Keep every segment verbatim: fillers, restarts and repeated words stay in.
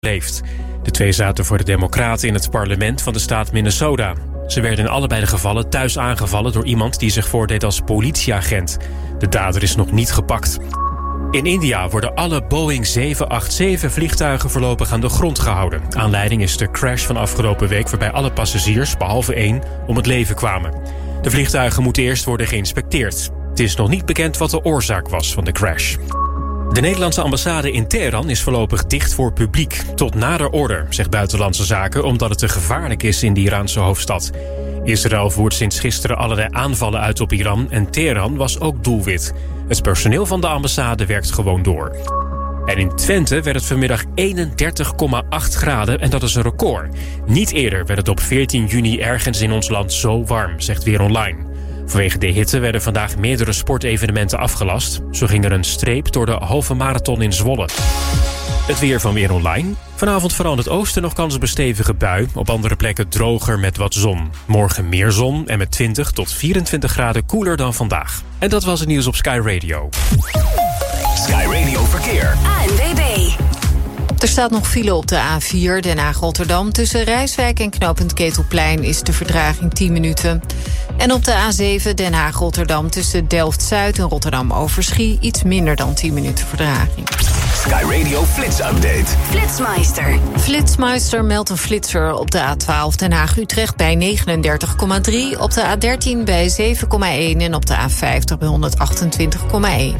leeft. De twee zaten voor de Democraten in het parlement van de staat Minnesota. Ze werden in allebei de gevallen thuis aangevallen door iemand die zich voordeed als politieagent. De dader is nog niet gepakt. In India worden alle Boeing zeven acht zeven vliegtuigen voorlopig aan de grond gehouden. Aanleiding is de crash van afgelopen week waarbij alle passagiers, behalve één, om het leven kwamen. De vliegtuigen moeten eerst worden geïnspecteerd. Het is nog niet bekend wat de oorzaak was van de crash. De Nederlandse ambassade in Teheran is voorlopig dicht voor publiek. Tot nader order, zegt Buitenlandse Zaken, omdat het te gevaarlijk is in de Iraanse hoofdstad. Israël voert sinds gisteren allerlei aanvallen uit op Iran en Teheran was ook doelwit. Het personeel van de ambassade werkt gewoon door. En in Twente werd het vanmiddag eenendertig komma acht graden en dat is een record. Niet eerder werd het op veertien juni ergens in ons land zo warm, zegt Weer Online. Vanwege de hitte werden vandaag meerdere sportevenementen afgelast. Zo ging er een streep door de halve marathon in Zwolle. Het weer van Weer Online. Vanavond vooral in het oosten nog kans op een stevige bui. Op andere plekken droger met wat zon. Morgen meer zon en met twintig tot vierentwintig graden koeler dan vandaag. En dat was het nieuws op Sky Radio. Sky Radio Verkeer. A N W B. Er staat nog file op de A vier Den Haag-Rotterdam. Tussen Rijswijk en knooppunt Ketelplein is de vertraging tien minuten. En op de A zeven Den Haag-Rotterdam tussen Delft-Zuid en Rotterdam-Overschie iets minder dan tien minuten vertraging. Sky Radio Flits Update. Flitsmeister. Flitsmeister meldt een flitser op de A twaalf Den Haag-Utrecht bij negenendertig komma drie... op de A dertien bij zeven komma één en op de A vijftig bij honderdachtentwintig komma één.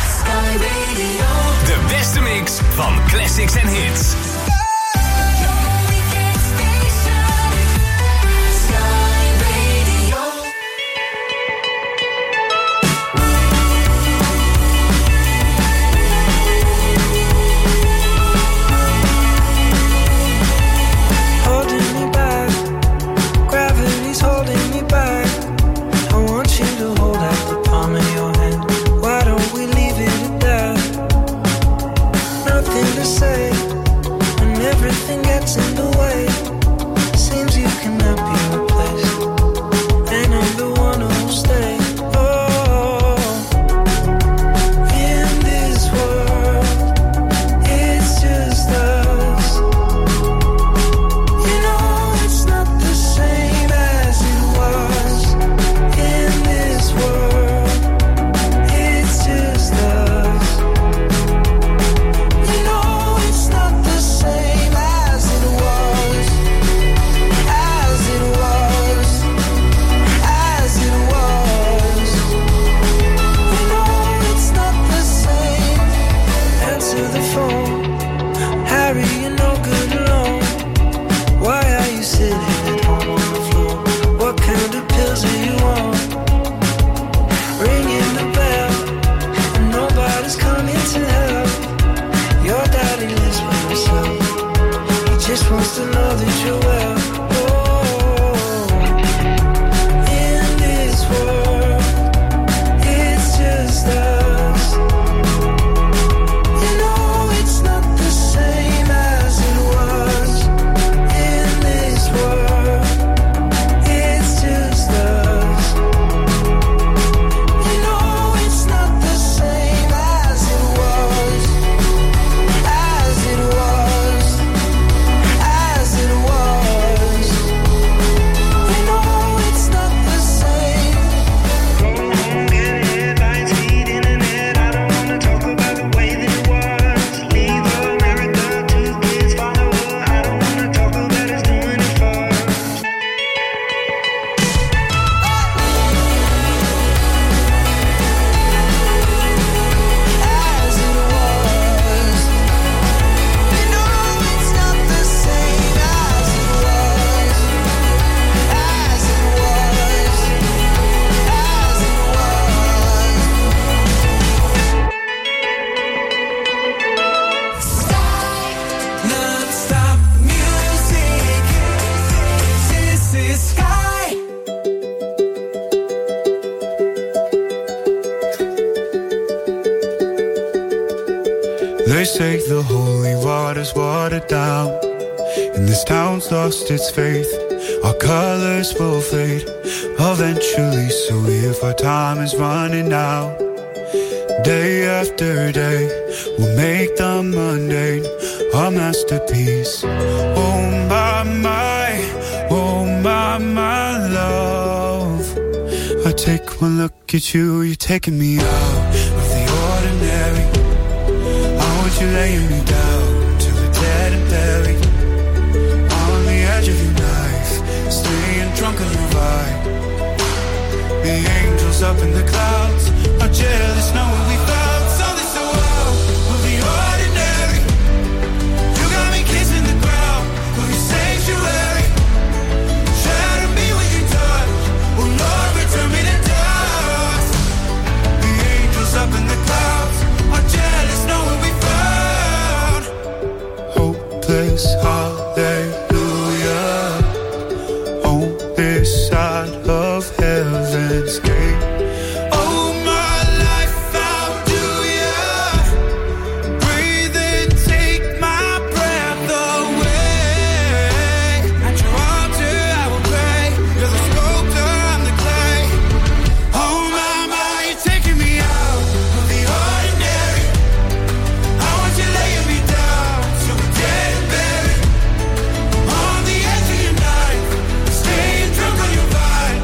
De beste mix van classics en hits. They say the holy water's watered down, and this town's lost its faith. Our colors will fade eventually, so if our time is running out, day after day, we'll make them mundane a masterpiece. Oh my, my, oh my, my love. I take one look at you, you're taking me out of the ordinary. I want you laying me down till we're dead and buried. On the edge of your knife, staying drunk on your vibe. The angels up in the clouds are jealous knowing we found something so out of the ordinary. You got me kissing the ground of your sanctuary. Shadow me when you touch, oh Lord, return me to dust. The angels up in the clouds are jealous knowing we found hopeless hallelujah on this side of heaven's gate. Oh my life, how do ya breathe and take my breath away? At your altar I will pray. You're the sculptor, I'm the clay. Oh my, my, you're taking me out of the ordinary. I want you laying me down so we're dead and buried. On the edge of your knife, staying drunk on your vine.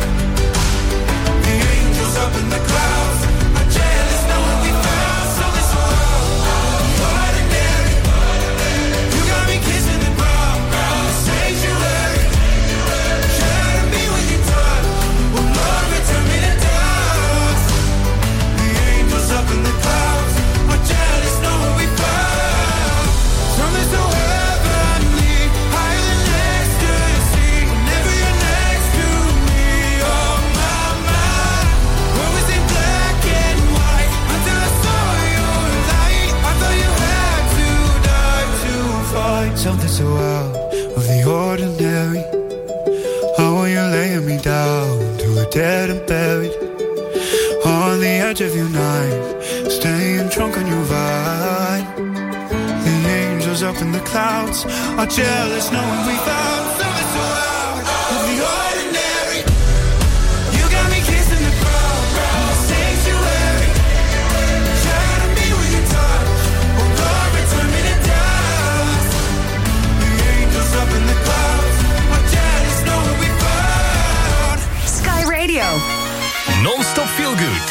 The angels up in the clouds are jealous knowing we found something so out of the ordinary. You got me kissing the ground, ground sanctuary. Shadow me when you touch, oh Lord, return me to dust. The angels up in the clouds are jealous knowing we found something so heavenly, higher than ecstasy. Whenever you're next to me, oh my, my. What was in black and white until I saw your light? I thought you had to die to find something so out of the ordinary. I want you laying me down till we're dead and buried. On the edge of your knife, staying drunk on your vine. The angels up in the clouds are jealous knowing we found something so out of the ordinary. You got me kissing the ground, ground sanctuary. Shadow me when you touch, oh Lord, return me to dust. The angels up in the clouds are jealous knowing we found Sky Radio. Non-stop feel good.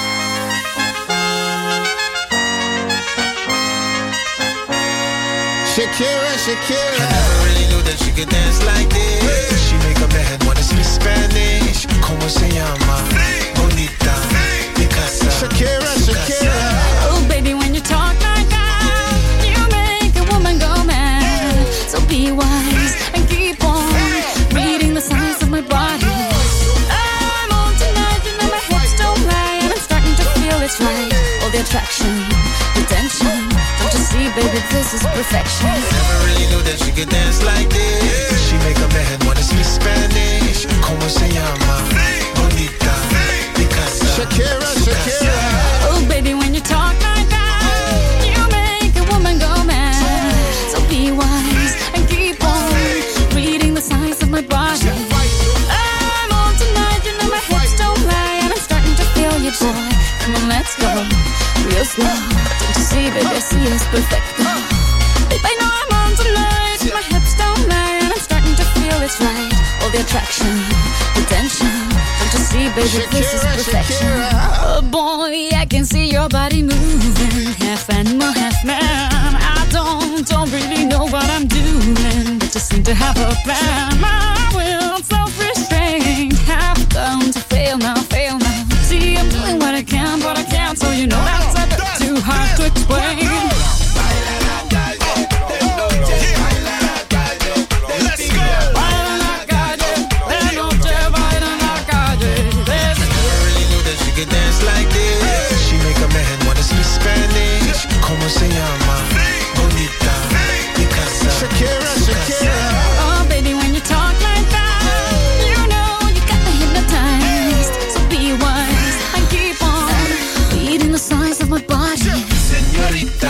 Shakira, Shakira. I never really knew that she could dance like this. She make up her head wanna speak Spanish. Como se llama? Bonita, Picasa. Shakira, Shakira. Oh, baby, when you talk like that, you make a woman go mad. So be wise and keep on reading the signs of my body. I'm on tonight, you know my hips don't lie, and I'm starting to feel it's right. All the attraction, the tension. Don't you see, baby, this is perfection. Never really knew that she could dance like this. She make up her head wanna speak Spanish. Como se llama? Bonita, Picasa. Shakira, Shakira. Oh, baby, when you talk like that, you make a woman go mad. So be wise and keep on reading the signs of my body. I'm on tonight, you know my hips don't lie, and I'm starting to feel you, boy. Come on, let's go real slow. Don't you see, baby, see it's perfect. Babe, I know I'm on tonight, my hips don't lie, and I'm starting to feel it's right. All the attraction, the tension. Don't you see, baby, this is perfection. Oh boy, I can see your body moving, half animal, half man. I don't, don't really know what I'm doing, but just seem to have a plan. My will, self-restraint, have come to fail now, fail now. See, I'm doing what I can, but I can't, so you know that's a bit too hard to explain. Dance like this. She make up her head wanna speak Spanish. Como se llama? Bonita, Picasa. Shakira, Shakira. Oh, baby, when you talk like that, you know you got me hypnotized. So be wise and keep on reading the signs of my body. Señorita.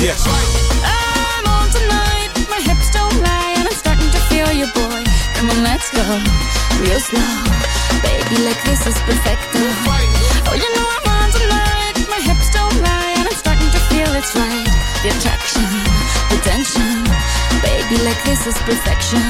Yeah. I'm on tonight, my hips don't lie, and I'm starting to feel you, boy. Come on, let's go, real slow. Baby, like this is perfecto. Oh, you know I'm on tonight, my hips don't lie, and I'm starting to feel it's right. The attraction, the tension. Baby, like this is perfection.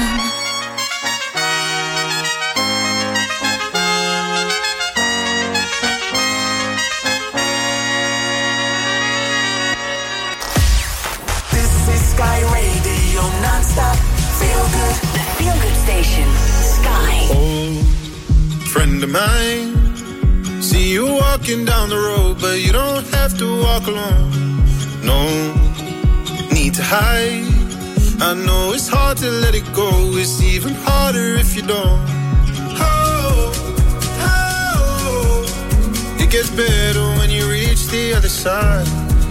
Sky Radio, non-stop, feel good. The feel good station, Sky. Old friend of mine, see you walking down the road, but you don't have to walk alone. No need to hide. I know it's hard to let it go. It's even harder if you don't. Oh, oh, it gets better when you reach the other side.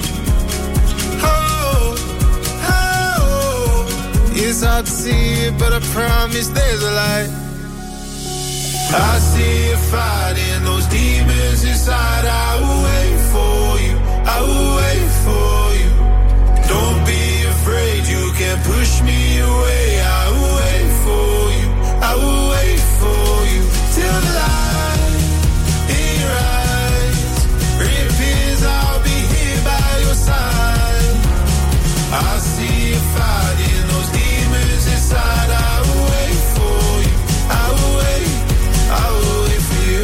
It's hard to see it, but I promise there's a light. I see you fighting those demons inside. I will wait for you, I will wait for you. Don't be afraid, you can't push me away. I will wait for you, I will wait for you. Till the light in your eyes reappears, I'll be here by your side. I see you fighting those demons inside. I will wait for you, I will wait, I will wait for you.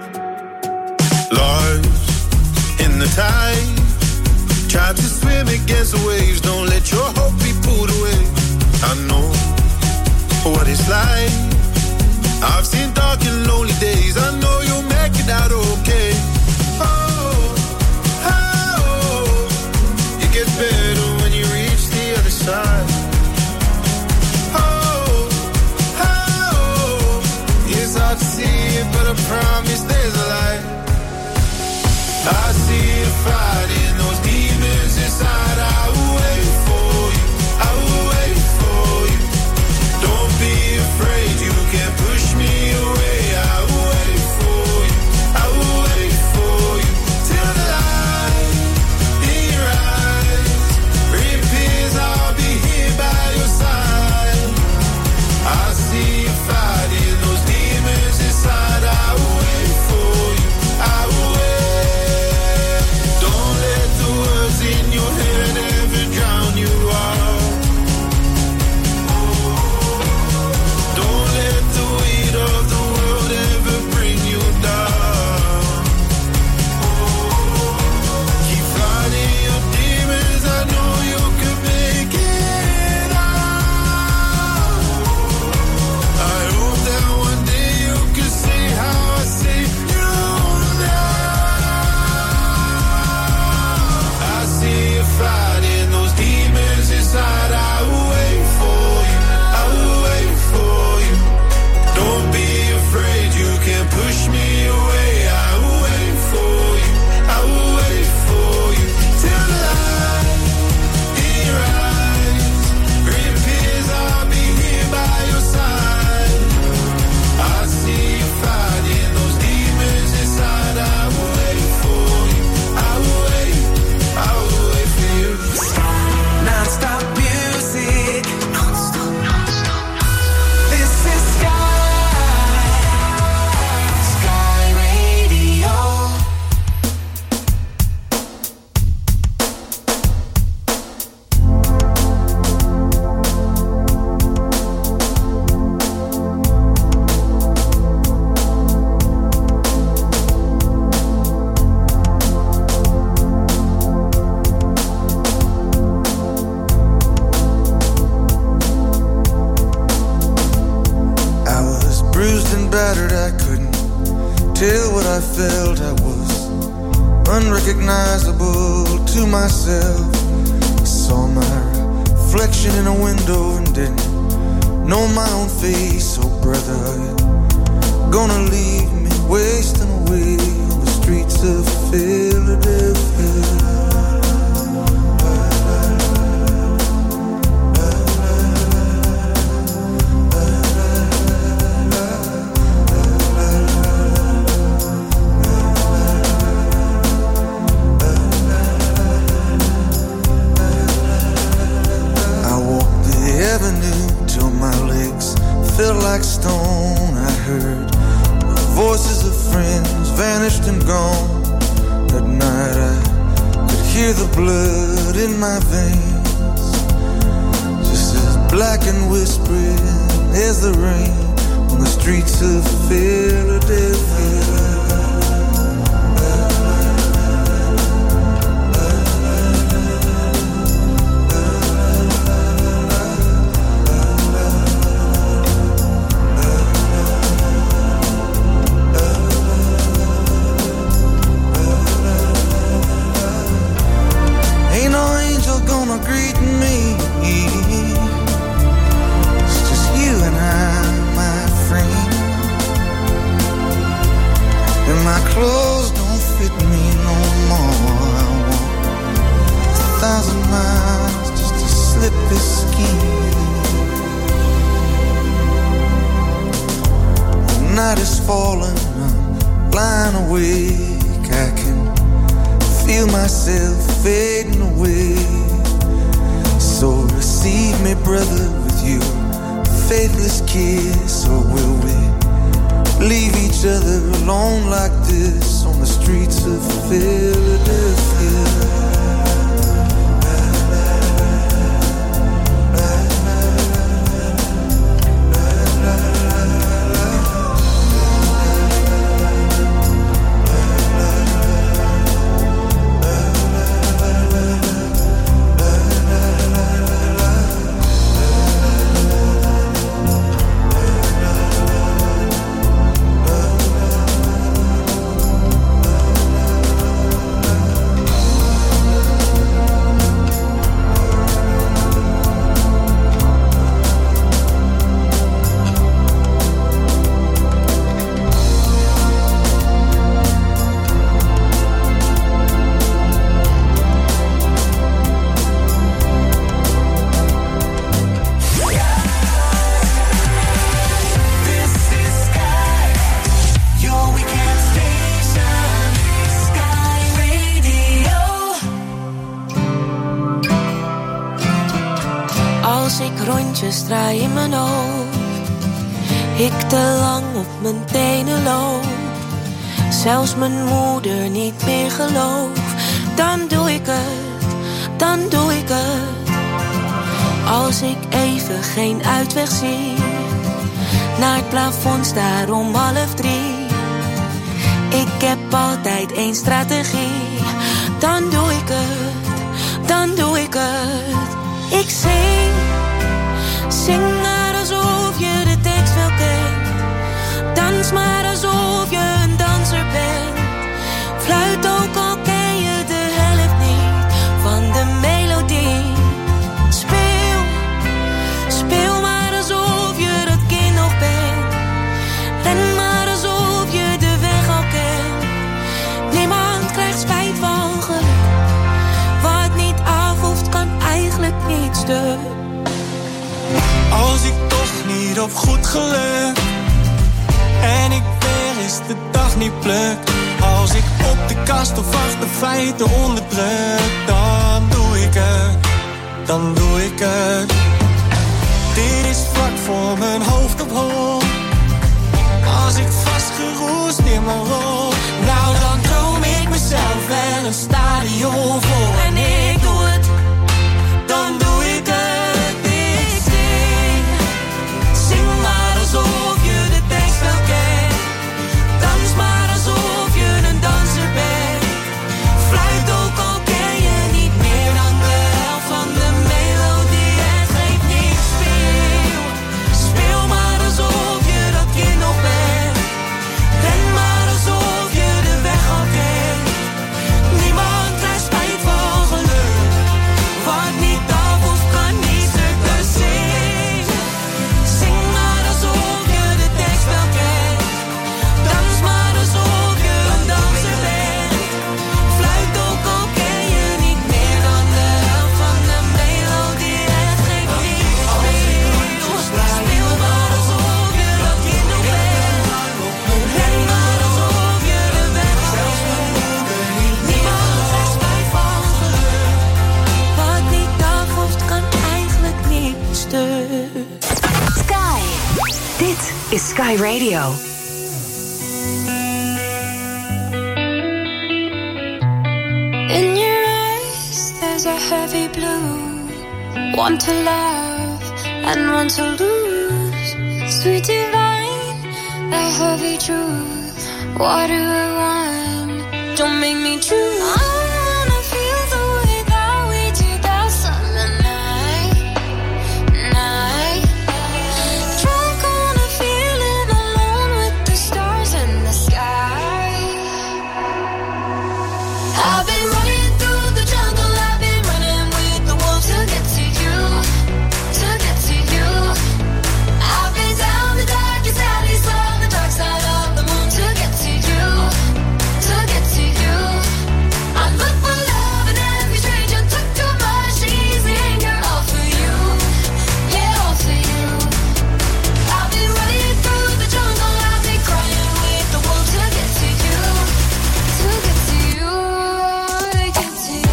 Lost in the tide, try to swim against the waves. Don't let your hope be pulled away. I know what it's like. I've seen dark and lonely days. I know you'll make it out okay. Oh, oh, it gets better when you reach the other side. Oh, oh, it's hard to see it, but I promise there's a light. I see you fighting those demons inside. I will wait for you, I will wait for you. Don't be afraid, you can't push me away. I will wait for you, I will wait for you. Till the light in your eyes reappears, I'll be here by your side. I see you fighting those demons inside. I will wait for you, I will wait. Don't let the words in your head ever drown you out. Don't let the weight of the world ever bring you down. Keep fighting your demons, I know you can make it out. I hope that one day you can see how I see you now. I see you fighting those demons inside. I will wait for you, I will wait for you. Don't be afraid, you can't push me away. I will wait for you, I will wait for you. Till the light in your eyes reappears, I'll be here by your side. I see you fighting those demons inside. I will wait for you, I will wait, I will wait for you. Non-stop music. Non-stop, non-stop. This is Sky. Sky Radio. I was bruised and battered, I couldn't tell what I felt. I was unrecognizable to myself. I saw my reflection in a window and didn't know my own face. Oh brother, you're gonna leave me wasting away on the streets of Philadelphia. stone. I heard the voices of friends vanished and gone. At night I could hear the blood in my veins, just as black and whispering as the rain on the streets of Philadelphia. Greet me. It's just you and I, my friend. And my clothes don't fit me no more. I walk a thousand miles just to slip this skin. The night is falling, I'm lying awake. I can feel myself fading away. So receive me, brother, with you faithless kiss. Or will we leave each other alone like this on the streets of Philadelphia? Draai in mijn hoofd, ik te lang op mijn tenen loop, zelfs mijn moeder niet meer geloof. Dan doe ik het, dan doe ik het. Als ik even geen uitweg zie, naar het plafond staar om half drie. Ik heb altijd één strategie. Dan doe ik het, dan doe ik het. Ik zing. Zing maar alsof je de tekst wel kent. Dans maar alsof je een danser bent. Fluit ook al ken je de helft niet van de melodie. Speel, speel maar alsof je dat kind nog bent. Ren maar alsof je de weg al kent. Niemand krijgt spijt van geluk. Wat niet af hoeft kan eigenlijk niet stuk. Als ik toch niet op goed geluk en ik weer eens de dag niet pluk. Als ik op de kast of achter feiten onderdruk, dan doe ik het, dan doe ik het. Dit is vlak voor mijn hoofd op hol. Als ik vastgeroest in mijn rol, nou dan droom ik mezelf wel een stadion vol. En ik doe het, dan doe ik het. Alsof je de tekst wel kent. Dans maar alsof je een danser bent. Fluit ook al ken je niet meer dan de helft van de melodie. Het geeft niet, speel. Speel maar alsof je dat kind nog bent. Ren maar alsof je de weg al kent. Niemand krijgt spijt van Sky Radio. In your eyes, there's a heavy blue. One to love and one to lose. Sweet divine, the heavy truth. What do I want? Don't make me choose. I wanna feel the way that we do that summer night, night. Drunk on a feeling alone with the stars in the sky. I've been running through the jungle, I've been running with the wolves to get to you, to get to you. I've been down the darkest alleys, saw the dark side of the moon to get to you, to get to you. I look for love in every stranger, took too much easy anger, all for you, yeah, all for you. I've been running through the jungle, I've been crying with the wolves to get to you, to get to you, to get to you.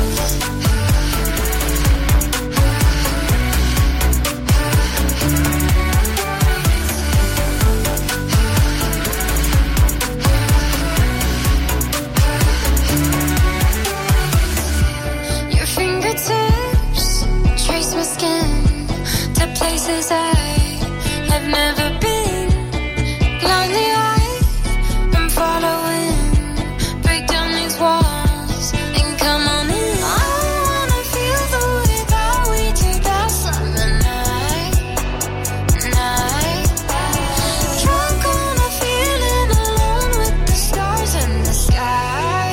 Your fingertips trace my skin to places I have never been. Blindly I am following. Break down these walls and come on in. I wanna feel the way that we do that summer night, night. Drunk on a feeling alone with the stars in the sky.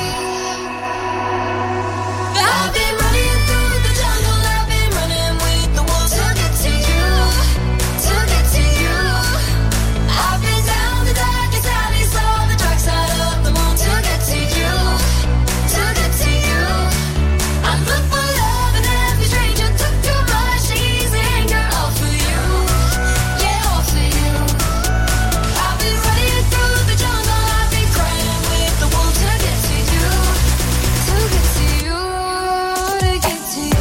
I've been running through the jungle, I've been running with the wolves to get to you, to get to you. I've been down the darkest alleys, saw the dark side of the moon to get to you, to get to you. I look for love in every stranger, took too much easy anger, all for you, yeah, all for you. I've been running through the jungle, I've been crying with the wolves to get to you, to get to you, to get to you.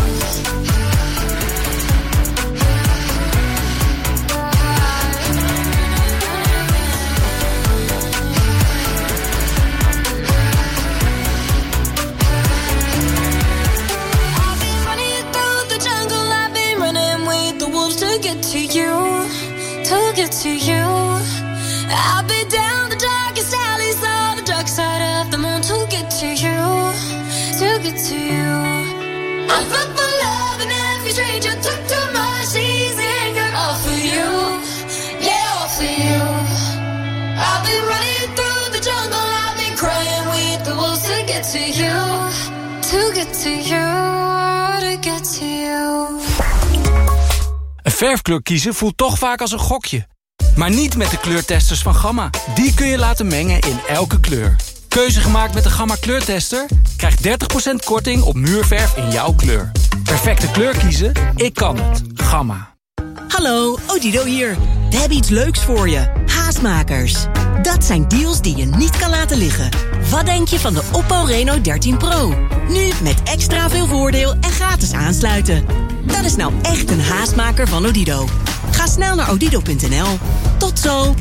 I've been running through the jungle, I've been running with the wolves to get to you, to get to you. I've been down the darkest alleys, saw the dark side of the moon to get to you, to get to you. I look for love in every stranger, took too much easy anger, all for you, yeah, all for you. I've been running through the jungle, I've been crying with the wolves to get to you, to get to you, to get to you. Een verfkleur kiezen voelt toch vaak als een gokje. Maar niet met de kleurtesters van Gamma. Die kun je laten mengen in elke kleur. Keuze gemaakt met de Gamma kleurtester? Krijg dertig procent korting op muurverf in jouw kleur. Perfecte kleur kiezen? Ik kan het. Gamma. Hallo, Odido hier. We hebben iets leuks voor je. Haastmakers. Dat zijn deals die je niet kan laten liggen. Wat denk je van de Oppo Reno dertien Pro? Nu met extra veel voordeel en gratis aansluiten. Dat is nou echt een haastmaker van Odido. Ga snel naar odido punt n l. Tot zo.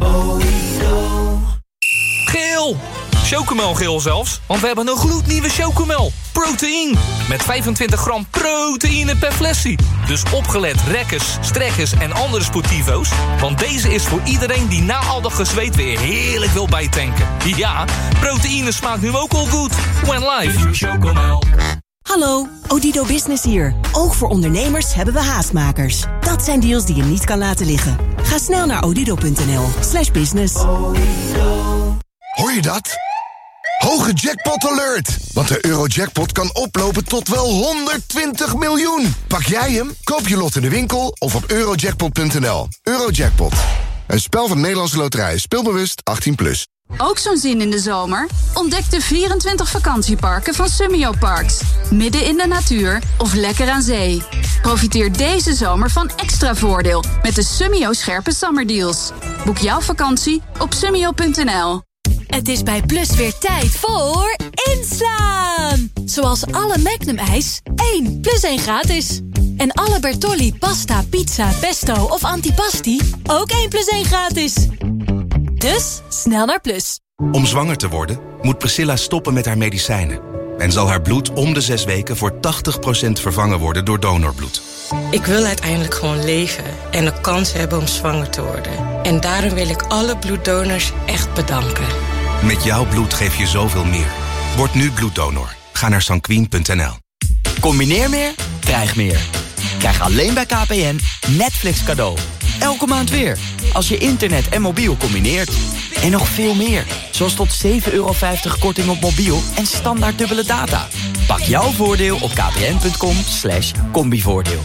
Geel! Chocomelgeel zelfs, want we hebben een gloednieuwe Chocomel. Proteïne. Met vijfentwintig gram proteïne per flesje. Dus opgelet rekkers, strekkers en andere sportivo's. Want deze is voor iedereen die na al dat gezweet weer heerlijk wil bijtanken. Ja, proteïne smaakt nu ook al goed. When life. Chocomel. Hallo, Odido Business hier. Ook voor ondernemers hebben we haastmakers. Dat zijn deals die je niet kan laten liggen. Ga snel naar odido punt n l slash business. Hoor je dat? Hoge jackpot alert! Want de Eurojackpot kan oplopen tot wel honderdtwintig miljoen. Pak jij hem? Koop je lot in de winkel of op eurojackpot punt n l. Eurojackpot. Een spel van Nederlandse Loterij. Speelbewust achttien plus. Ook zo'n zin in de zomer? Ontdek de vierentwintig vakantieparken van Summio Parks. Midden in de natuur of lekker aan zee. Profiteer deze zomer van extra voordeel met de Summio scherpe zomerdeals. Boek jouw vakantie op summio punt n l. Het is bij Plus weer tijd voor inslaan. Zoals alle Magnum ijs, één plus één gratis. En alle Bertolli, pasta, pizza, pesto of antipasti ook één plus één gratis. Dus, snel naar Plus. Om zwanger te worden moet Priscilla stoppen met haar medicijnen. En zal haar bloed om de zes weken voor tachtig procent vervangen worden door donorbloed. Ik wil uiteindelijk gewoon leven en de kans hebben om zwanger te worden. En daarom wil ik alle bloeddonors echt bedanken. Met jouw bloed geef je zoveel meer. Word nu bloeddonor. Ga naar sanquin punt n l. Combineer meer, krijg meer. Krijg alleen bij K P N Netflix cadeau. Elke maand weer, als je internet en mobiel combineert. En nog veel meer, zoals tot zeven euro vijftig korting op mobiel en standaard dubbele data. Pak jouw voordeel op kpn.com slash combivoordeel.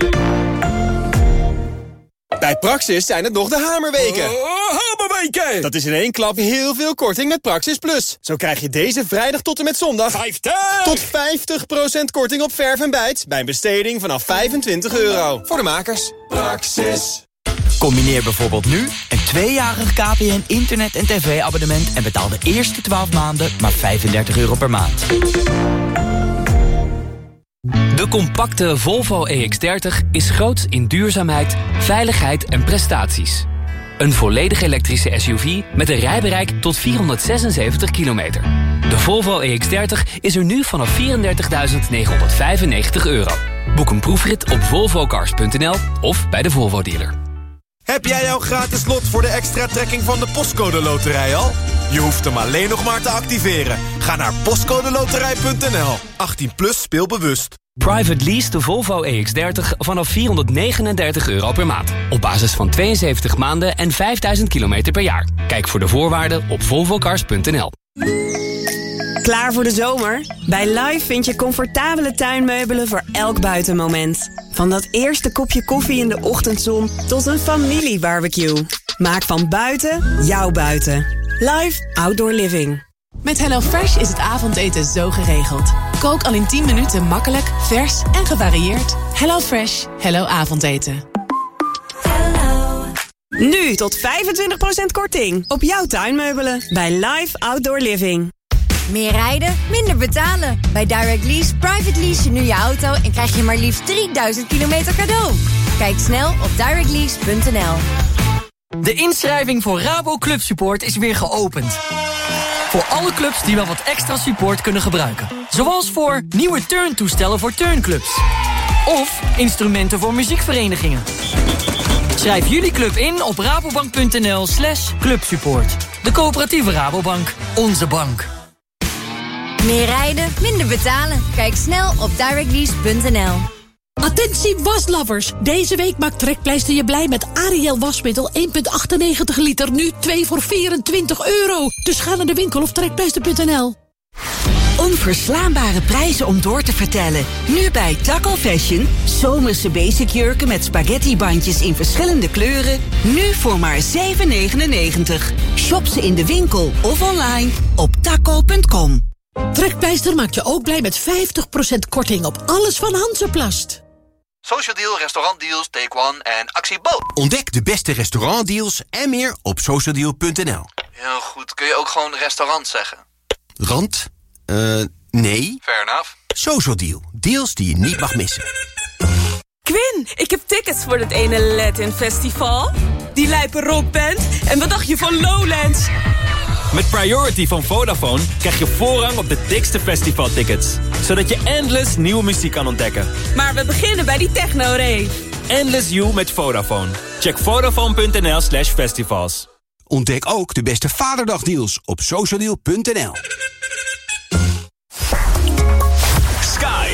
Bij Praxis zijn het nog de hamerweken. Oh, hamerweken! Dat is in één klap heel veel korting met Praxis Plus. Zo krijg je deze vrijdag tot en met zondag... vijftig! Tot vijftig procent korting op verf en bijt... bij een besteding vanaf vijfentwintig euro. Voor de makers. Praxis. Combineer bijvoorbeeld nu een tweejarig K P N internet- en tv-abonnement... en betaal de eerste twaalf maanden maar vijfendertig euro per maand. De compacte Volvo E X dertig is groots in duurzaamheid, veiligheid en prestaties. Een volledig elektrische S U V met een rijbereik tot vierhonderdzesenzeventig kilometer. De Volvo E X dertig is er nu vanaf vierendertigduizend negenhonderdvijfennegentig euro. Boek een proefrit op volvocars punt n l of bij de Volvo dealer. Heb jij jouw gratis lot voor de extra trekking van de Postcode Loterij al? Je hoeft hem alleen nog maar te activeren. Ga naar postcode loterij punt n l. achttien plus, speel bewust. Private lease de Volvo E X dertig vanaf vierhonderdnegenendertig euro per maand. Op basis van tweeënzeventig maanden en vijfduizend kilometer per jaar. Kijk voor de voorwaarden op volvocars punt n l. Klaar voor de zomer? Bij Live vind je comfortabele tuinmeubelen voor elk buitenmoment. Van dat eerste kopje koffie in de ochtendzon tot een familiebarbecue. Maak van buiten jouw buiten. Live Outdoor Living. Met HelloFresh is het avondeten zo geregeld. Kook al in tien minuten makkelijk, vers en gevarieerd. HelloFresh. Hello avondeten. Nu tot vijfentwintig procent korting op jouw tuinmeubelen bij Live Outdoor Living. Meer rijden, minder betalen. Bij Direct Lease private lease je nu je auto en krijg je maar liefst drieduizend kilometer cadeau. Kijk snel op direct lease punt n l. De inschrijving voor Rabo Club Support is weer geopend. Voor alle clubs die wel wat extra support kunnen gebruiken. Zoals voor nieuwe turntoestellen voor turnclubs. Of instrumenten voor muziekverenigingen. Schrijf jullie club in op rabobank punt n l slash clubsupport. De coöperatieve Rabobank. Onze bank. Meer rijden, minder betalen. Kijk snel op direct lease punt n l. Attentie waslovers. Deze week maakt Trekpleister je blij met Ariel wasmiddel één komma achtennegentig liter. Nu twee voor vierentwintig euro. Dus ga naar de winkel of trekpleister punt n l. Onverslaanbare prijzen om door te vertellen. Nu bij Taco Fashion. Zomerse basic jurken met spaghettibandjes in verschillende kleuren. Nu voor maar zeven negenennegentig. Shop ze in de winkel of online op taco punt com. Trekpleister maakt je ook blij met vijftig procent korting op alles van Hansaplast. Social Deal, restaurantdeals, Take One en Actie Bo. Ontdek de beste restaurantdeals en meer op social deal punt n l. Heel goed, kun je ook gewoon restaurant zeggen? Rand? Eh, uh, nee. Fair enough. Social Deal, deals die je niet mag missen. Quinn, ik heb tickets voor het ene Latin Festival. Die lijpe rockband. En wat dacht je van Lowlands? Met Priority van Vodafone krijg je voorrang op de dikste festivaltickets. Zodat je endless nieuwe muziek kan ontdekken. Maar we beginnen bij die techno-rave. Endless You met Vodafone. Check vodafone punt n l slash festivals. Ontdek ook de beste Vaderdagdeals op social deal punt n l. Sky.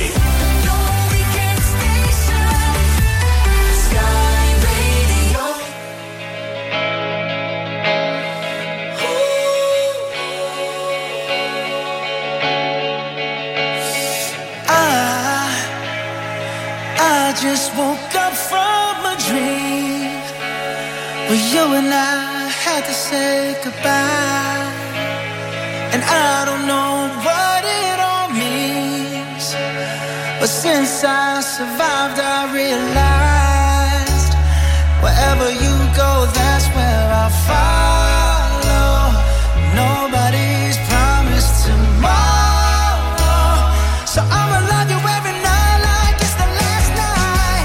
I just woke up from a dream where you and I had to say goodbye. And I don't know what it all means, but since I survived I realized wherever you go, that's where I'll follow. Nobody's promised tomorrow, so I'ma love you every night like it's the last night.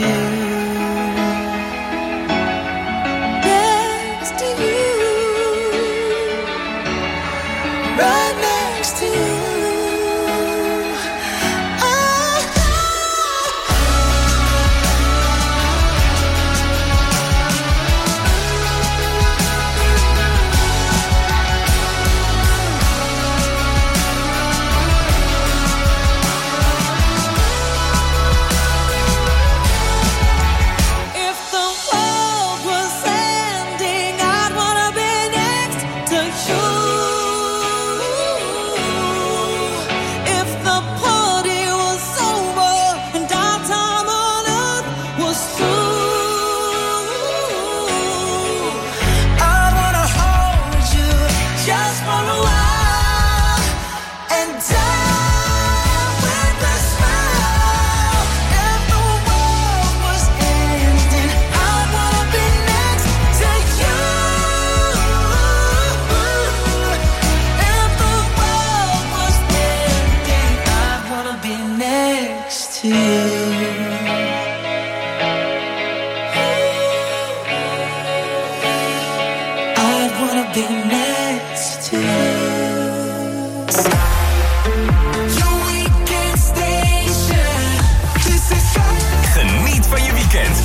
Next to you. Right next to you. Geniet van je weekend.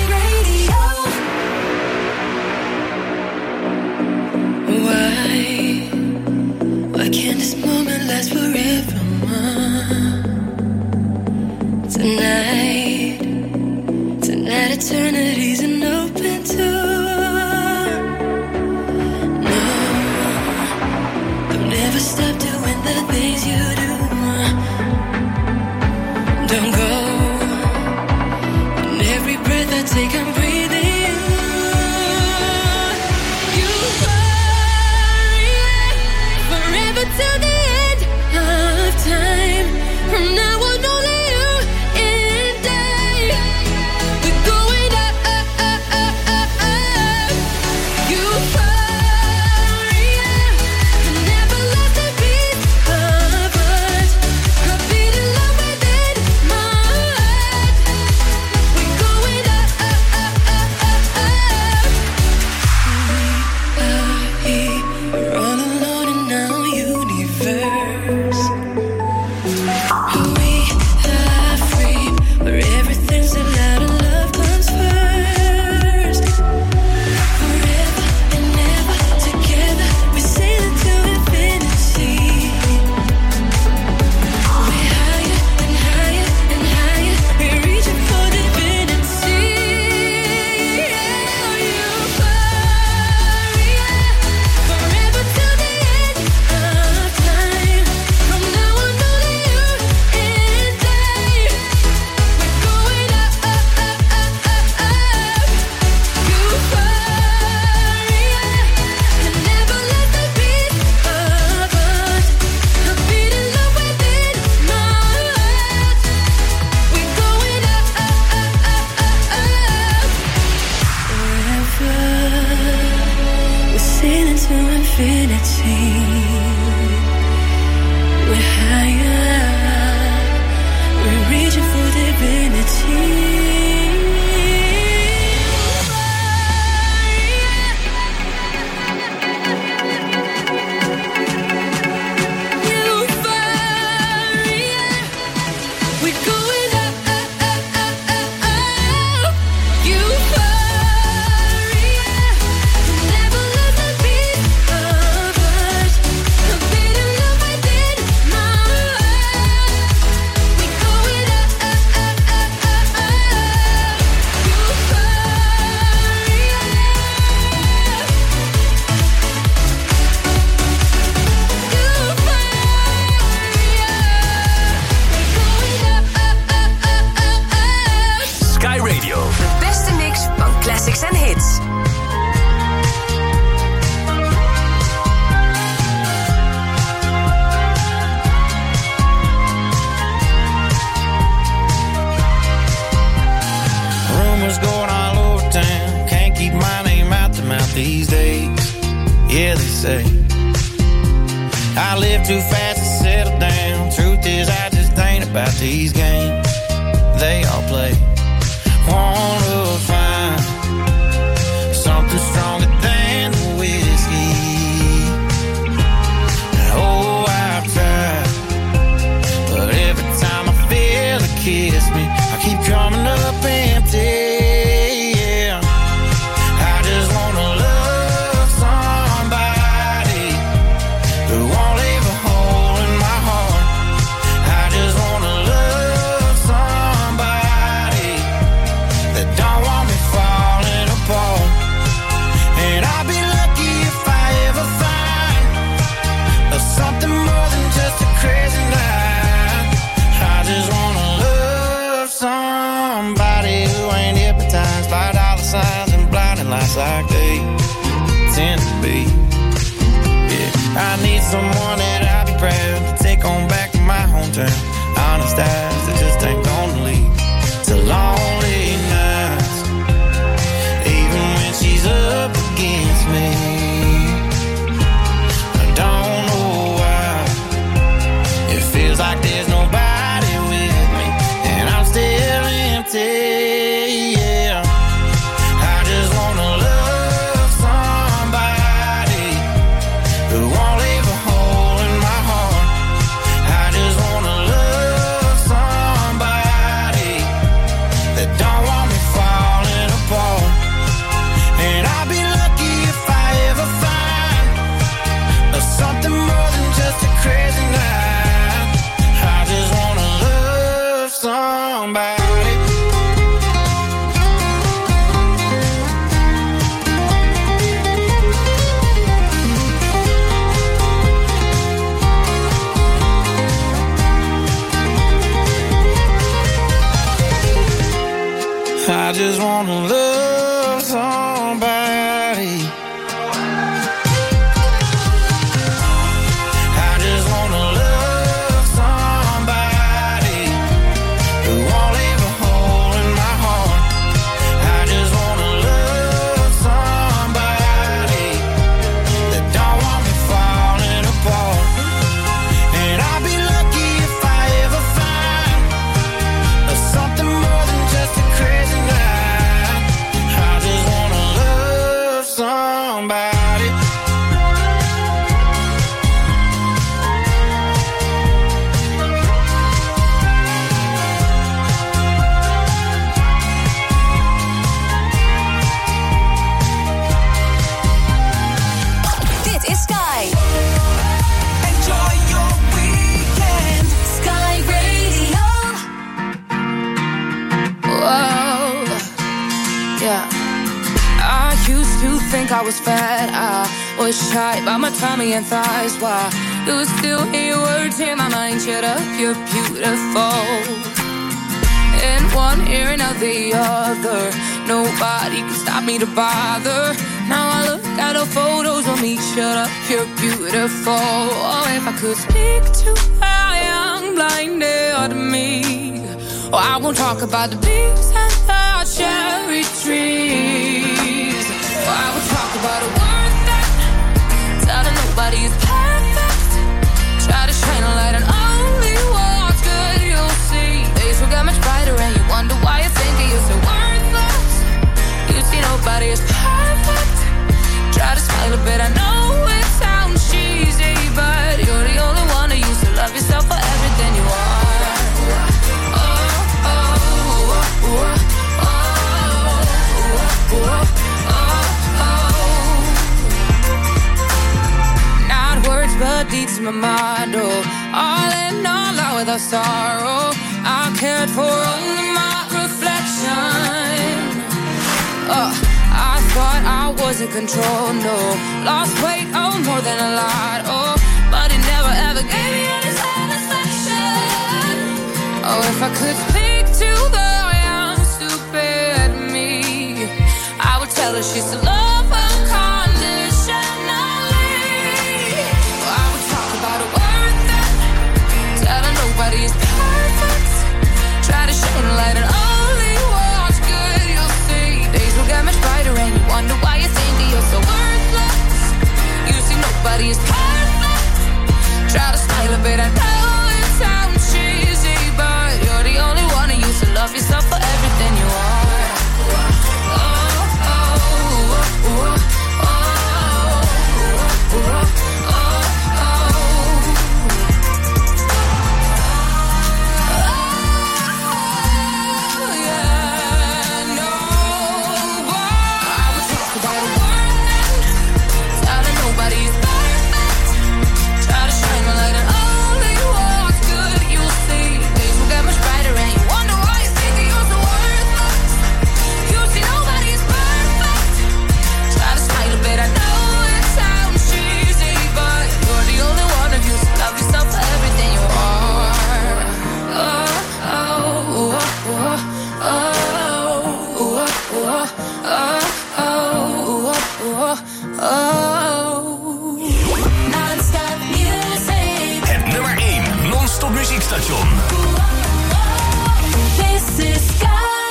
Why? Why can't this moment last forever? Tonight, tonight eternity's an open door. No, don't ever stop doing the things you do. Don't go. And every breath I take, I'm breathing. You are forever till the end of time. From now on. nights like they tend to be. Yeah, I need someone that I'll be proud to take on back to my hometown. Honest eyes that just ain't gonna lead to lonely nights. Even when she's up against me, I don't know why. It feels like there's nobody with me, and I'm still empty. I just wanna love somebody. I just wanna love somebody who won't leave a hole in my heart. I just wanna love somebody that don't want me falling apart. And I'll be lucky if I ever find something more than just a crazy night. Somebody. Dit is Sky. Enjoy your weekend. Sky Radio. Whoa. Yeah. I used to think I was fat, I was shy by my tummy and thighs. Why you still hear words in my mind? Shut up, you're beautiful. In one ear and out the other, nobody can stop me to bother. Now I look at the photos of me. Shut up, you're beautiful. Oh, if I could speak to a young blinded me. Oh, I won't talk about the bees and the cherry trees. Oh, I will talk about a word that telling nobody is perfect. Try to shine a light on only what's good, you'll see. Days will get much brighter and you wonder why you think you're so worthless. You see nobody is perfect. Try to smile a bit, I know it sounds cheesy, but you're the only one who used to love yourself for everything you are. Oh, oh, oh, oh, oh, oh, oh. Not words but deeds in my mind, oh. All in all, out without sorrow. I cared for only my reflection. Uh, I thought I was in control, no. Lost weight, oh, more than a lot, oh. But it never ever gave me any satisfaction. Oh, if I could speak to the young, stupid me, I would tell her she's to love unconditionally. Oh, I would talk about a word that tell her nobody is perfect. Try to shine a light on only what's good, you'll see. Days will get much brighter and you wonder why you think that you're so worthless. You see nobody is perfect. Try to smile a bit, I know it sounds cheesy, but you're the only one who used to love yourself for everything you are. Oh, oh, oh, oh, oh, oh, oh, oh, oh. oh. Non-stop music. Het nummer één non-stop muziekstation. This is Sky.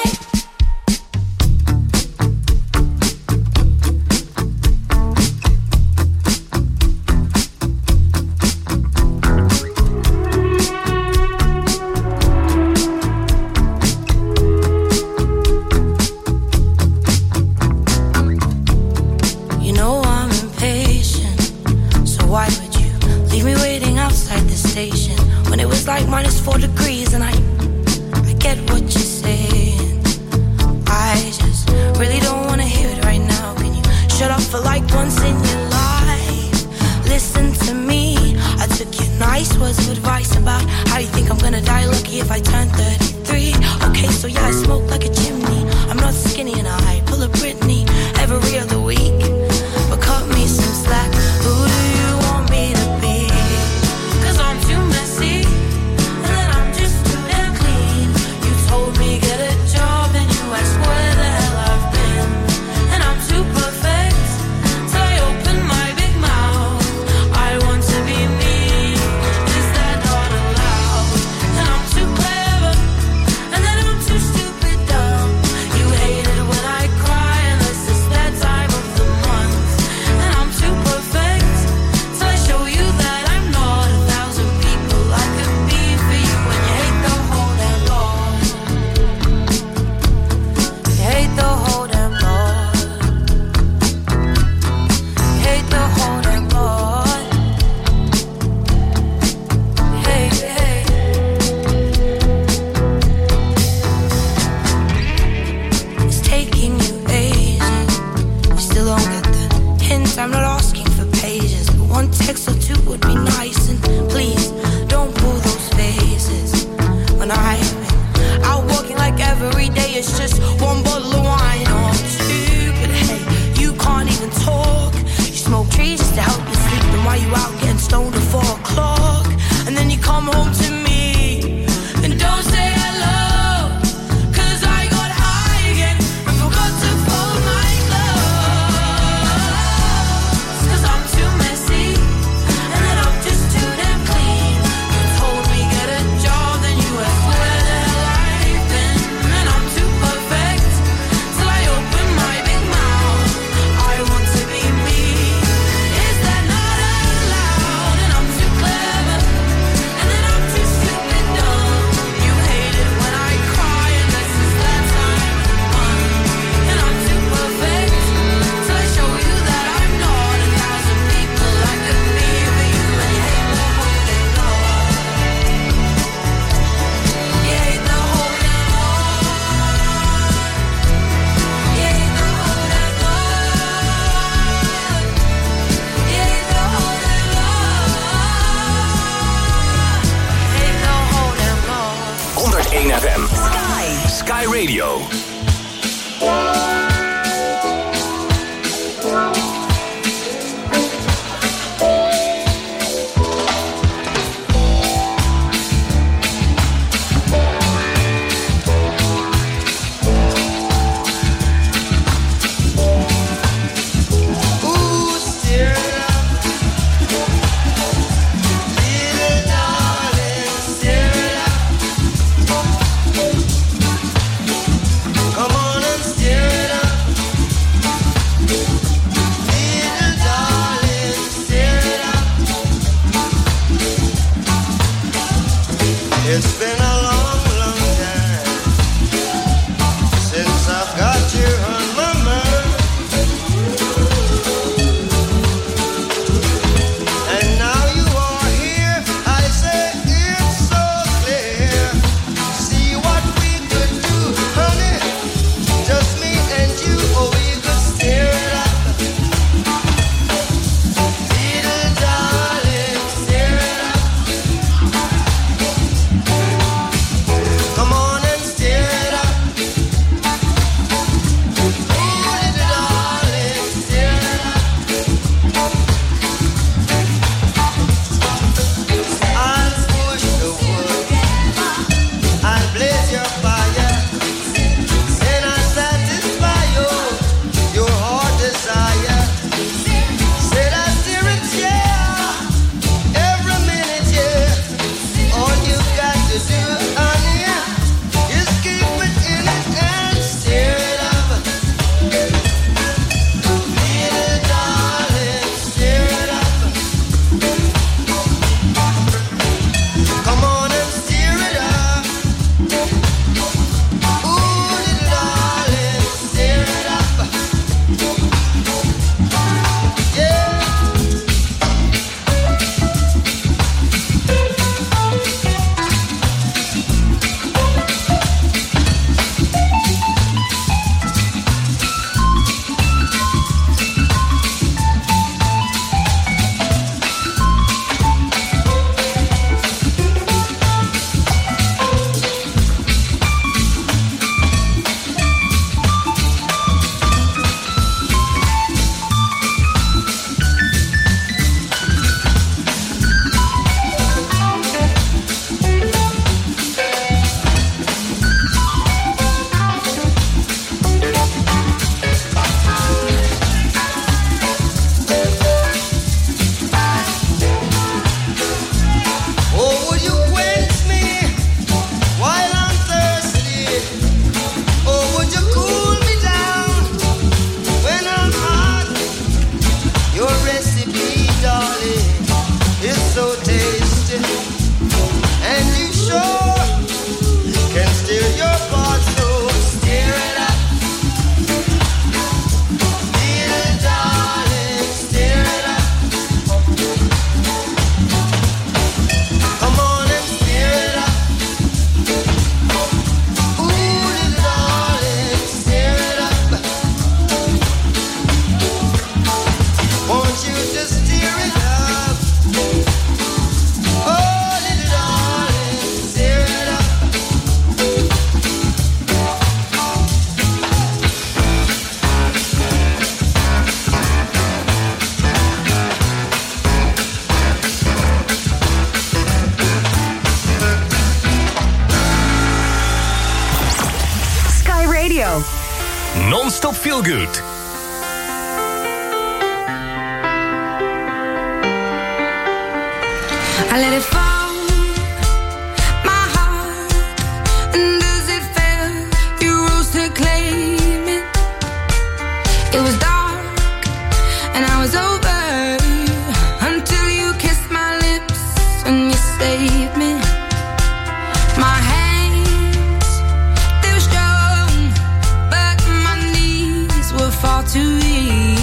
Like minus four degrees and I I get what you're saying. I just really don't wanna hear it right now. Can you shut up for like once in your life? Listen to me. I took your nice words of advice about how you think I'm gonna die lucky if I turn thirty-three. Okay, so yeah, I smoke like a chimney. I'm not skinny and I pull a Britney every other week. But cut me some slack. Who do you want me to be? Cause I'm too messy. Told me get a job and you ask where the hell I've been. And I'm too perfect till I open my big mouth. I want to be me, is that not allowed? And I'm too clever, and then I'm too stupid dumb. You hate it when I cry unless it's that time of the month. And I'm too perfect till I show you that I'm not a thousand people I could be for you. When you hate the whole damn lot. Hate the whole damn lot. Hate the whole damn lot. Hey, hey. It's taking you ages. You still don't get the hint. I'm not asking for pages, but one text or two would be nice. And please don't pull those faces when I've been out walking like every day. It's just one bottle of wine or two. But hey, you can't even talk. You smoke trees just to help you sleep. And while you out getting stoned at four o'clock, and then you come home to me and don't say hello. Cause I got high again and forgot to fold my clothes. Cause I'm too messy and then I'm just too damn clean. You told me get a job, then you asked where the hell I've been. And I'm too perfect till I open my big mouth. I want to be me, is that not allowed? And I'm too clever, and then I'm too stupid dumb. You hate it when I cry unless it's that time of the month. And I'm too perfect till I show you that I'm not a thousand people I could be for you. And you hate the whole damn lot. You hate the whole damn lot. You hate the whole damn lot. You hate the whole damn lot. Hate the whole damn lot. honderdéén F M. Sky. Sky Radio. Ooh, steer it up. Little darling, steer it up. Come on and steer it Non-stop feel good. I let it fall, my heart, and as it fell, you rose to claim it. It was dark, and I was over, until you kissed my lips, and you saved me. My hands, they were strong, but my knees were far too weak.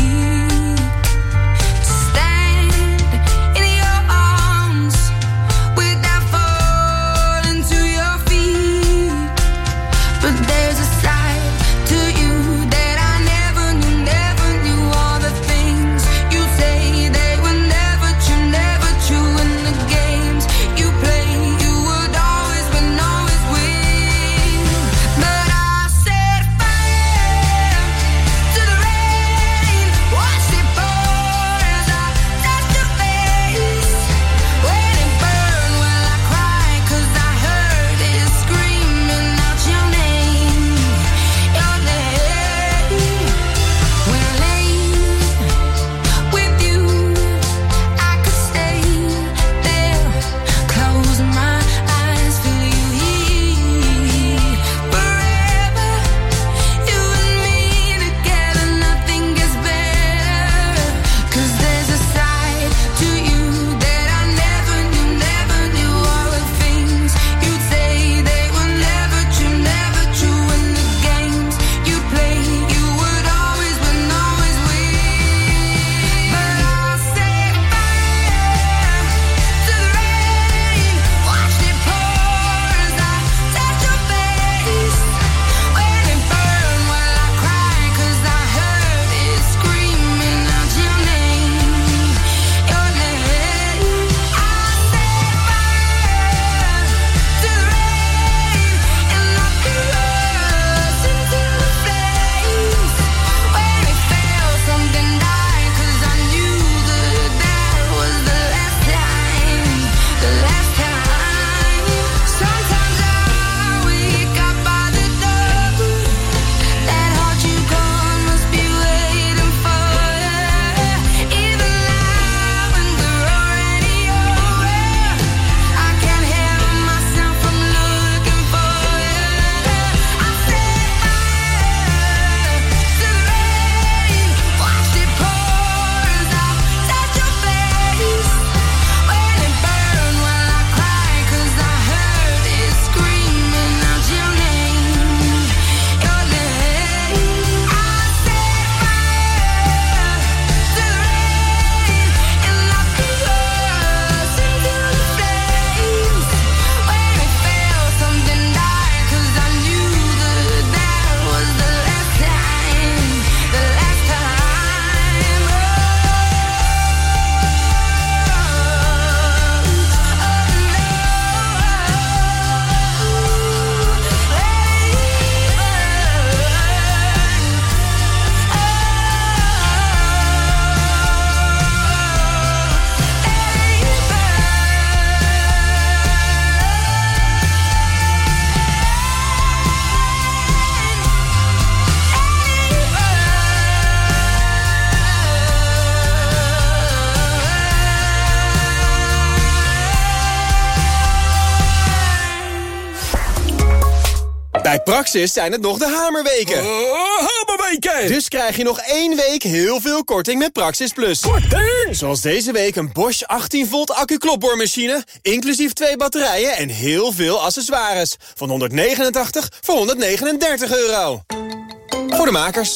Bij Praxis zijn het nog de hamerweken. Oh, hamerweken! Dus krijg je nog één week heel veel korting met Praxis Plus. Korting! Zoals deze week een Bosch achttien volt accu-klopboormachine, inclusief twee batterijen en heel veel accessoires. Van honderdnegenentachtig voor honderdnegenendertig euro. Voor de makers.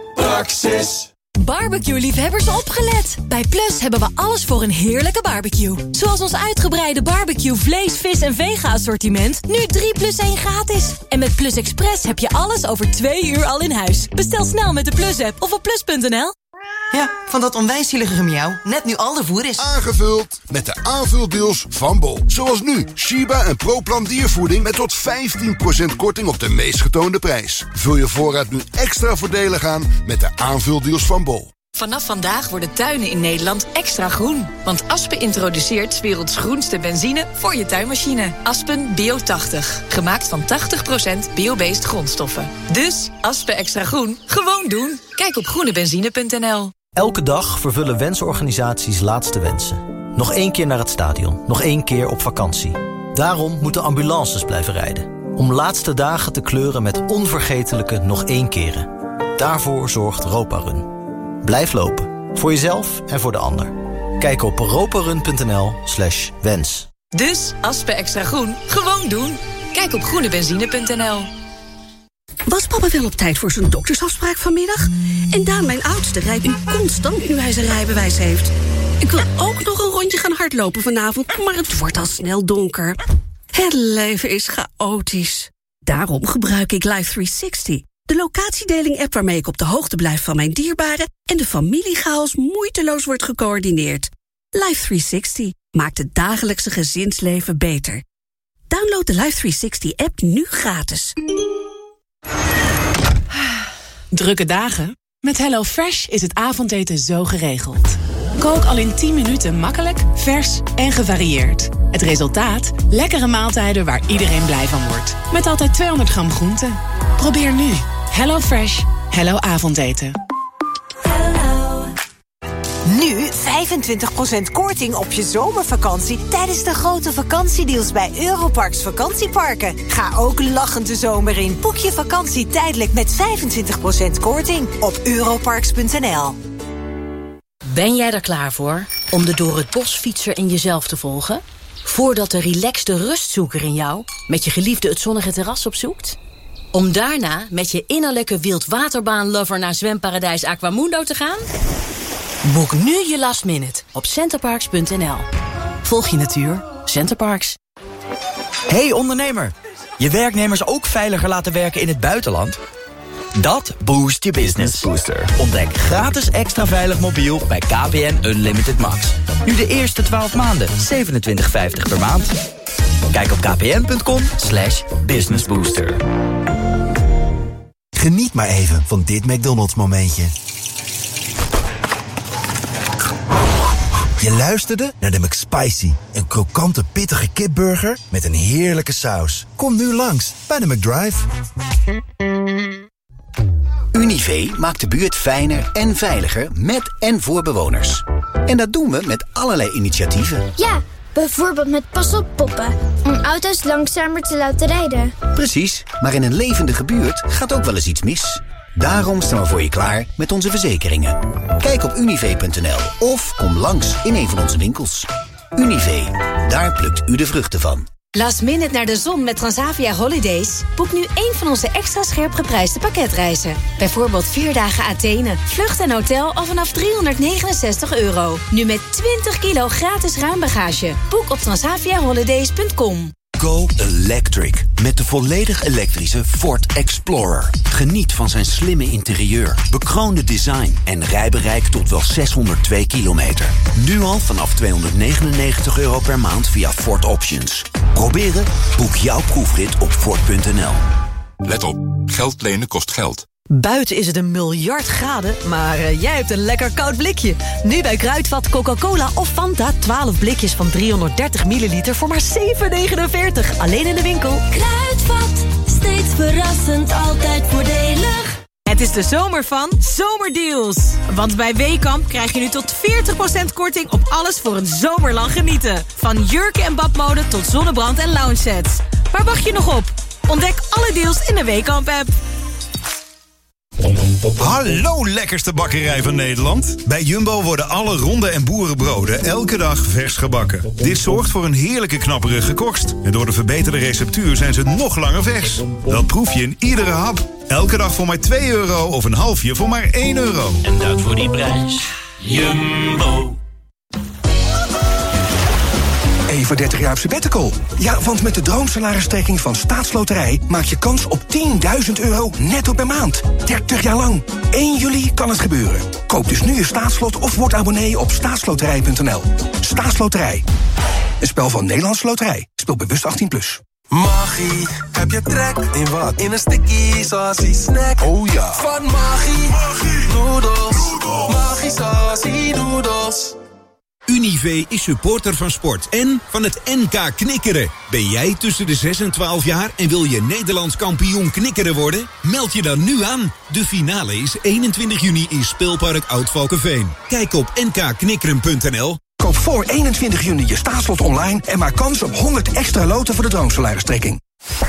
Praxis. Barbecue-liefhebbers opgelet! Bij Plus hebben we alles voor een heerlijke barbecue. Zoals ons uitgebreide barbecue vlees, vis en vega-assortiment. Nu drie plus één gratis. En met Plus Express heb je alles over twee uur al in huis. Bestel snel met de Plus-app of op plus punt n l. Ja, van dat onwijs zielige gemiauw. Net nu al de voer is. Aangevuld met de aanvuldeals van Bol. Zoals nu, Shiba en ProPlan diervoeding met tot vijftien procent korting op de meest getoonde prijs. Vul je voorraad nu extra voordelig aan met de aanvuldeals van Bol. Vanaf vandaag worden tuinen in Nederland extra groen. Want Aspen introduceert 's werelds groenste benzine voor je tuinmachine. Aspen Bio tachtig. Gemaakt van tachtig procent bio-based grondstoffen. Dus Aspen extra groen, gewoon doen. Kijk op groene benzine punt n l. Elke dag vervullen wensorganisaties laatste wensen. Nog één keer naar het stadion. Nog één keer op vakantie. Daarom moeten ambulances blijven rijden. Om laatste dagen te kleuren met onvergetelijke nog één keren. Daarvoor zorgt Roparun. Blijf lopen. Voor jezelf en voor de ander. Kijk op roparun punt n l slash wens. Dus Aspen extra groen, gewoon doen. Kijk op groene benzine punt n l. Was papa wel op tijd voor zijn doktersafspraak vanmiddag? En Daan, mijn oudste, rijdt nu constant nu hij zijn rijbewijs heeft. Ik wil ook nog een rondje gaan hardlopen vanavond, maar het wordt al snel donker. Het leven is chaotisch. Daarom gebruik ik Life driehonderdzestig. De locatiedeling-app waarmee ik op de hoogte blijf van mijn dierbaren en de familiechaos moeiteloos wordt gecoördineerd. Life driehonderdzestig maakt het dagelijkse gezinsleven beter. Download de Life driehonderdzestig-app nu gratis. Drukke dagen? Met HelloFresh is het avondeten zo geregeld. Kook al in tien minuten makkelijk, vers en gevarieerd. Het resultaat? Lekkere maaltijden waar iedereen blij van wordt. Met altijd tweehonderd gram groente. Probeer nu HelloFresh. Hello avondeten. Nu vijfentwintig procent korting op je zomervakantie tijdens de grote vakantiedeals bij Europarks vakantieparken. Ga ook lachend de zomer in. Boek je vakantie tijdelijk met vijfentwintig procent korting op europarks punt n l. Ben jij er klaar voor om de door het bos fietser in jezelf te volgen? Voordat de relaxte rustzoeker in jou met je geliefde het zonnige terras opzoekt? Om daarna met je innerlijke wildwaterbaan-lover naar zwemparadijs Aquamundo te gaan? Boek nu je last minute op centerparks punt n l. Volg je natuur, Centerparks. Hey ondernemer, je werknemers ook veiliger laten werken in het buitenland? Dat boost je business. Booster. Ontdek gratis extra veilig mobiel bij K P N Unlimited Max. Nu de eerste twaalf maanden zevenentwintig vijftig per maand. Kijk op kpn punt com slash businessbooster. Geniet maar even van dit McDonald's momentje. Je luisterde naar de McSpicy, een krokante pittige kipburger met een heerlijke saus. Kom nu langs bij de McDrive. Univé maakt de buurt fijner en veiliger met en voor bewoners. En dat doen we met allerlei initiatieven. Ja, bijvoorbeeld met Pas op poppen, om auto's langzamer te laten rijden. Precies, maar in een levendige buurt gaat ook wel eens iets mis. Daarom staan we voor je klaar met onze verzekeringen. Kijk op univé punt n l of kom langs in een van onze winkels. Univé, daar plukt u de vruchten van. Last minute naar de zon met Transavia Holidays? Boek nu één van onze extra scherp geprijsde pakketreizen. Bijvoorbeeld vier dagen Athene, vlucht en hotel al vanaf driehonderdnegenenzestig euro. Nu met twintig kilo gratis ruimbagage. Boek op transavia holidays punt com. Go Electric met de volledig elektrische Ford Explorer. Geniet van zijn slimme interieur, bekroonde design en rijbereik tot wel zeshonderdtwee kilometer. Nu al vanaf tweehonderdnegenennegentig euro per maand via Ford Options. Proberen? Boek jouw proefrit op Ford punt n l. Let op, geld lenen kost geld. Buiten is het een miljard graden, maar uh, jij hebt een lekker koud blikje. Nu bij Kruidvat, Coca-Cola of Fanta, twaalf blikjes van driehonderddertig milliliter voor maar zeven negenenveertig. Alleen in de winkel. Kruidvat, steeds verrassend, altijd voordelig. Het is de zomer van Zomerdeals. Want bij Weekamp krijg je nu tot veertig procent korting op alles voor een zomerlang genieten. Van jurken en badmode tot zonnebrand en lounge sets. Waar wacht je nog op? Ontdek alle deals in de Weekamp-app. Hallo lekkerste bakkerij van Nederland. Bij Jumbo worden alle ronde en boerenbroden elke dag vers gebakken. Dit zorgt voor een heerlijke knapperige korst. En door de verbeterde receptuur zijn ze nog langer vers. Dat proef je in iedere hap. Elke dag voor maar twee euro of een halfje voor maar één euro. En dat voor die prijs. Jumbo. Even dertig jaar op sabbatical. Ja, want met de droomsalaristrekking van Staatsloterij maak je kans op tienduizend euro netto per maand. dertig jaar lang. één juli kan het gebeuren. Koop dus nu je staatslot of word abonnee op staatsloterij punt n l. Staatsloterij. Een spel van Nederlandse Loterij. Speel bewust achttien plus. Magie, heb je trek in wat? In een sticky saucy snack. Oh ja. Van Magie, noodles, magie V is supporter van sport en van het N K Knikkeren. Ben jij tussen de zes en twaalf jaar en wil je Nederlands kampioen knikkeren worden? Meld je dan nu aan. De finale is eenentwintig juni in Speelpark Oud-Valkenveen. Kijk op n k knikkeren punt n l. Koop voor eenentwintig juni je staatslot online en maak kans op honderd extra loten voor de droomsalarisstrekking.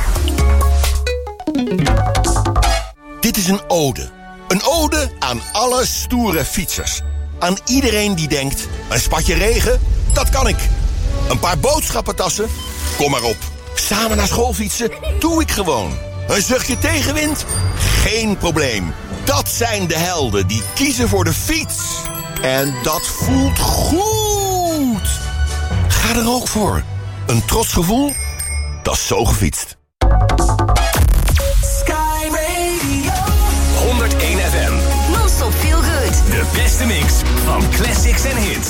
Dit is een ode. Een ode aan alle stoere fietsers. Aan iedereen die denkt, een spatje regen, dat kan ik. Een paar boodschappentassen, kom maar op. Samen naar school fietsen, doe ik gewoon. Een zuchtje tegenwind, geen probleem. Dat zijn de helden die kiezen voor de fiets. En dat voelt goed. Ga er ook voor. Een trots gevoel, dat is zo gefietst. Sky Radio honderdéén F M. Non-stop feel good. De beste mix van classics en hits.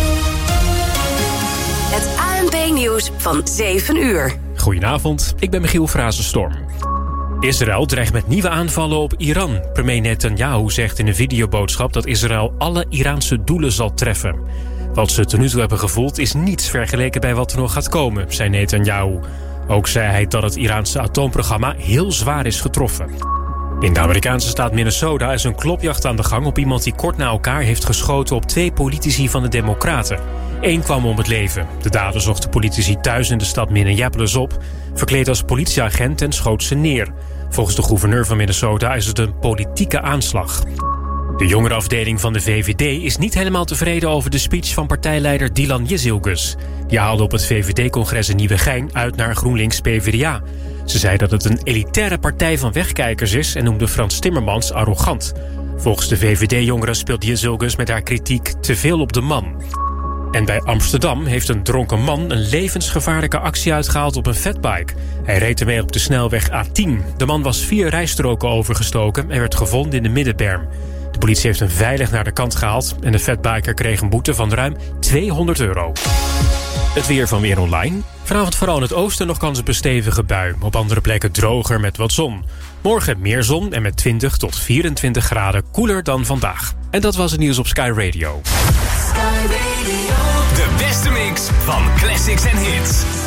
Het A N P-nieuws van zeven uur. Goedenavond, ik ben Michiel Frazenstorm. Israël dreigt met nieuwe aanvallen op Iran. Premier Netanyahu zegt in een videoboodschap dat Israël alle Iraanse doelen zal treffen. Wat ze tot nu toe hebben gevoeld is niets vergeleken bij wat er nog gaat komen, zei Netanyahu. Ook zei hij dat het Iraanse atoomprogramma heel zwaar is getroffen. In de Amerikaanse staat Minnesota is een klopjacht aan de gang op iemand die kort na elkaar heeft geschoten op twee politici van de Democraten. Eén kwam om het leven. De dader zocht de politici thuis in de stad Minneapolis op, verkleed als politieagent en schoot ze neer. Volgens de gouverneur van Minnesota is het een politieke aanslag. De jongerenafdeling van de V V D is niet helemaal tevreden over de speech van partijleider Dylan Jezilgus. Die haalde op het V V D-congres in Nieuwegein uit naar GroenLinks P V D A. Ze zei dat het een elitaire partij van wegkijkers is en noemde Frans Timmermans arrogant. Volgens de V V D-jongeren speelt Jezilgus met haar kritiek te veel op de man. En bij Amsterdam heeft een dronken man een levensgevaarlijke actie uitgehaald op een fatbike. Hij reed ermee op de snelweg A tien. De man was vier rijstroken overgestoken en werd gevonden in de middenberm. De politie heeft hem veilig naar de kant gehaald en de fatbiker kreeg een boete van ruim tweehonderd euro. Het weer van Weer Online. Vanavond vooral in het oosten nog kans op een stevige bui. Op andere plekken droger met wat zon. Morgen meer zon en met twintig tot vierentwintig graden koeler dan vandaag. En dat was het nieuws op Sky Radio. Sky Radio. De beste mix van classics en hits.